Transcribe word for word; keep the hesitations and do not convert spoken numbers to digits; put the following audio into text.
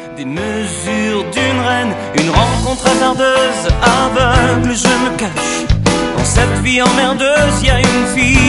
Des mesures d'une reine, une rencontre hasardeuse, aveugle, je me cache. Dans cette vie emmerdeuse, y a une fille